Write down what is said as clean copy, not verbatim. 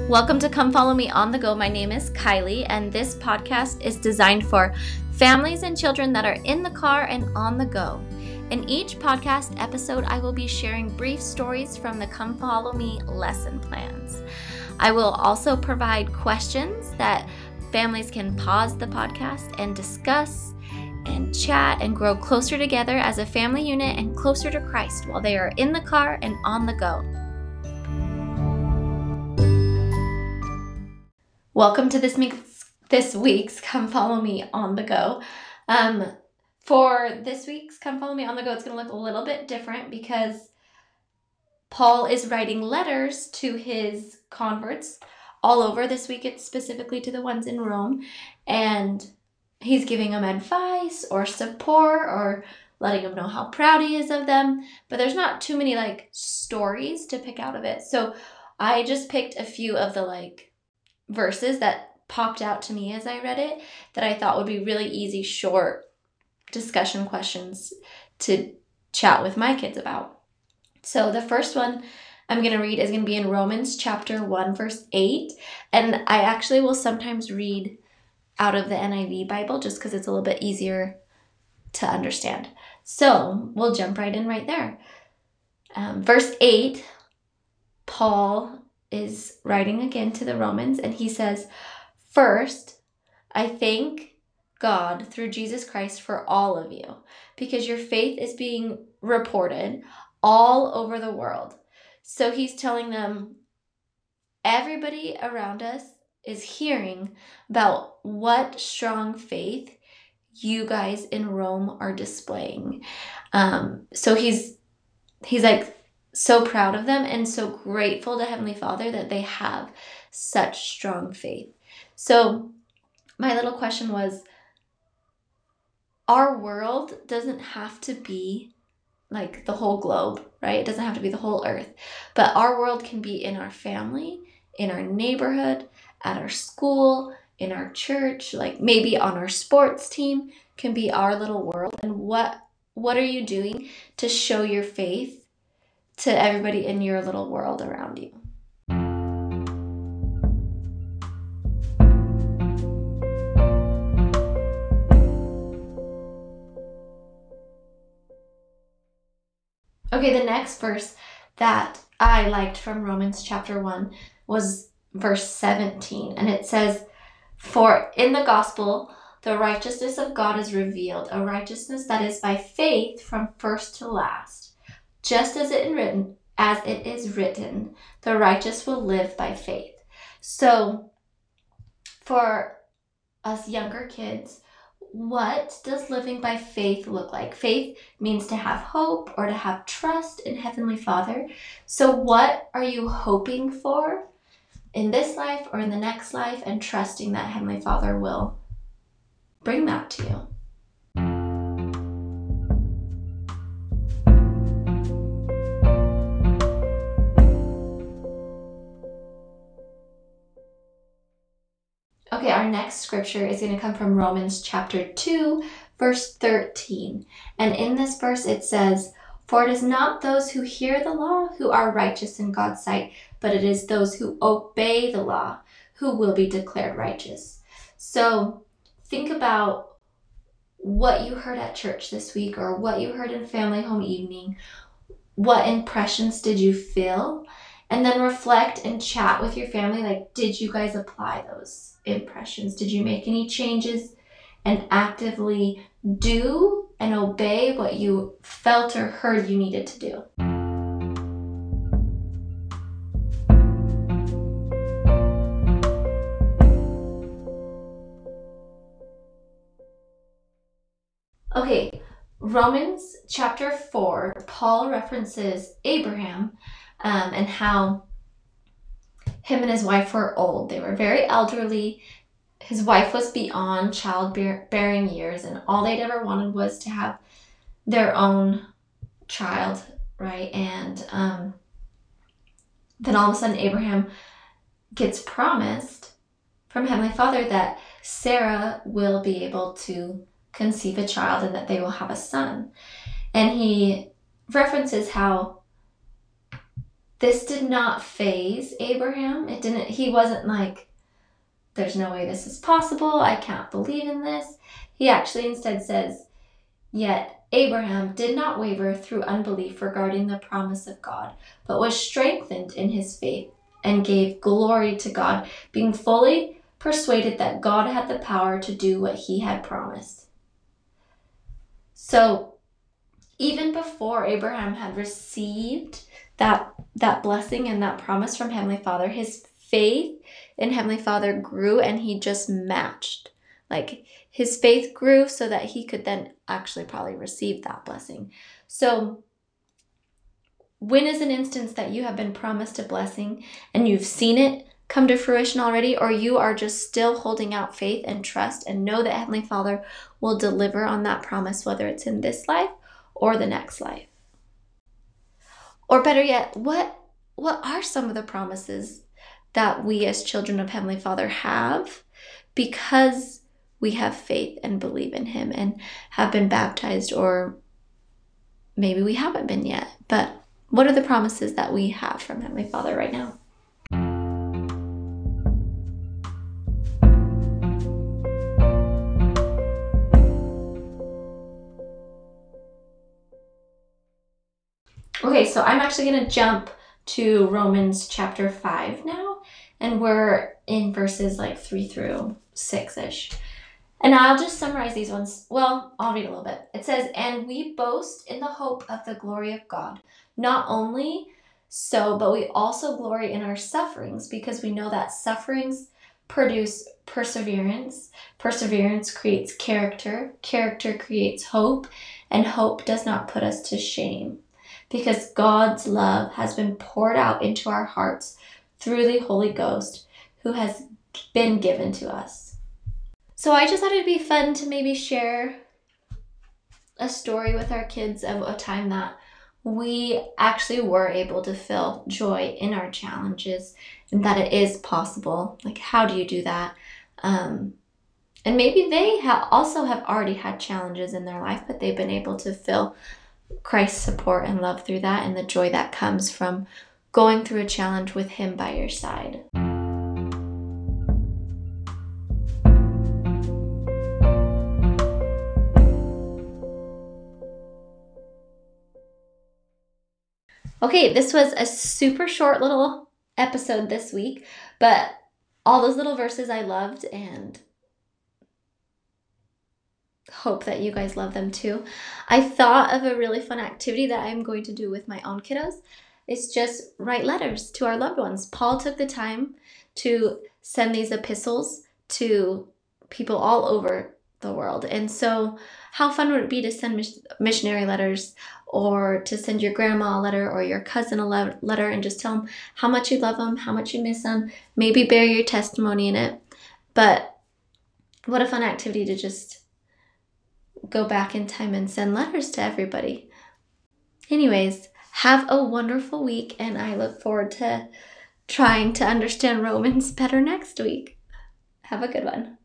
Welcome to Come Follow Me on the Go. My name is Kylie, and this podcast is designed for families and children that are in the car and on the go. In each podcast episode, I will be sharing brief stories from the Come Follow Me lesson plans. I will also provide questions that families can pause the podcast and discuss and chat and grow closer together as a family unit and closer to Christ while they are in the car and on the go. Welcome to this week's Come Follow Me on the Go. For this week's Come Follow Me on the Go, it's going to look a little bit different because Paul is writing letters to his converts all over. This week it's specifically to the ones in Rome, and he's giving them advice or support or letting them know how proud he is of them, but there's not too many stories to pick out of it. So I just picked a few of the verses that popped out to me as I read it that I thought would be really easy, short discussion questions to chat with my kids about. So the first one I'm going to read is going to be in Romans chapter 1, verse 8. And I actually will sometimes read out of the NIV Bible just because it's a little bit easier to understand. So we'll jump right in right there. Verse 8, Paul is writing again to the Romans, and he says, "First, I thank God through Jesus Christ for all of you, because your faith is being reported all over the world." So he's telling them, everybody around us is hearing about what strong faith you guys in Rome are displaying. So he's so proud of them and so grateful to Heavenly Father that they have such strong faith. So my little question was, our world doesn't have to be the whole globe, right? It doesn't have to be the whole earth, but our world can be in our family, in our neighborhood, at our school, in our church, maybe on our sports team can be our little world. And what are you doing to show your faith to everybody in your little world around you? Okay, the next verse that I liked from Romans chapter 1 was verse 17, and it says, "For in the gospel, the righteousness of God is revealed, a righteousness that is by faith from first to last. Just as it is written, the righteous will live by faith." So for us younger kids, what does living by faith look like? Faith means to have hope or to have trust in Heavenly Father. So what are you hoping for in this life or in the next life, and trusting that Heavenly Father will bring that to you? Okay, our next scripture is going to come from Romans chapter 2, verse 13. And in this verse it says, "For it is not those who hear the law who are righteous in God's sight, but it is those who obey the law who will be declared righteous." So think about what you heard at church this week or what you heard in family home evening. What impressions did you feel? And then reflect and chat with your family. Did you guys apply those impressions? Did you make any changes and actively do and obey what you felt or heard you needed to do? Okay, Romans chapter 4, Paul references Abraham and how him and his wife were old. They were very elderly. His wife was beyond childbearing years, and all they'd ever wanted was to have their own child, right? And then all of a sudden Abraham gets promised from Heavenly Father that Sarah will be able to conceive a child and that they will have a son. And he references how this did not faze Abraham. He wasn't like, there's no way this is possible. I can't believe in this. He actually instead says, yet Abraham did not waver through unbelief regarding the promise of God, but was strengthened in his faith and gave glory to God, being fully persuaded that God had the power to do what he had promised. So even before Abraham had received that blessing and that promise from Heavenly Father, his faith in Heavenly Father grew, and he just matched. Like, his faith grew so that he could then actually probably receive that blessing. So when is an instance that you have been promised a blessing and you've seen it come to fruition already, or you are just still holding out faith and trust and know that Heavenly Father will deliver on that promise, whether it's in this life or the next life? Or better yet, what are some of the promises that we as children of Heavenly Father have because we have faith and believe in Him and have been baptized, or maybe we haven't been yet, but what are the promises that we have from Heavenly Father right now? Okay, so I'm actually going to jump to Romans chapter 5 now, and we're in verses like 3 through 6-ish. And I'll just summarize these ones. Well, I'll read a little bit. It says, and we boast in the hope of the glory of God. Not only so, but we also glory in our sufferings, because we know that sufferings produce perseverance. Perseverance creates character. Character creates hope. And hope does not put us to shame, because God's love has been poured out into our hearts through the Holy Ghost who has been given to us. So I just thought it'd be fun to maybe share a story with our kids of a time that we actually were able to feel joy in our challenges, and that it is possible. Like, how do you do that? And maybe they also have already had challenges in their life, but they've been able to feel Christ's support and love through that, and the joy that comes from going through a challenge with Him by your side. Okay, this was a super short little episode this week, but all those little verses I loved, and hope that you guys love them too. I thought of a really fun activity that I'm going to do with my own kiddos. It's just write letters to our loved ones. Paul took the time to send these epistles to people all over the world. And so how fun would it be to send missionary letters, or to send your grandma a letter or your cousin a letter and just tell them how much you love them, how much you miss them, maybe bear your testimony in it. But what a fun activity to just go back in time and send letters to everybody. Anyways, have a wonderful week, and I look forward to trying to understand Romans better next week. Have a good one.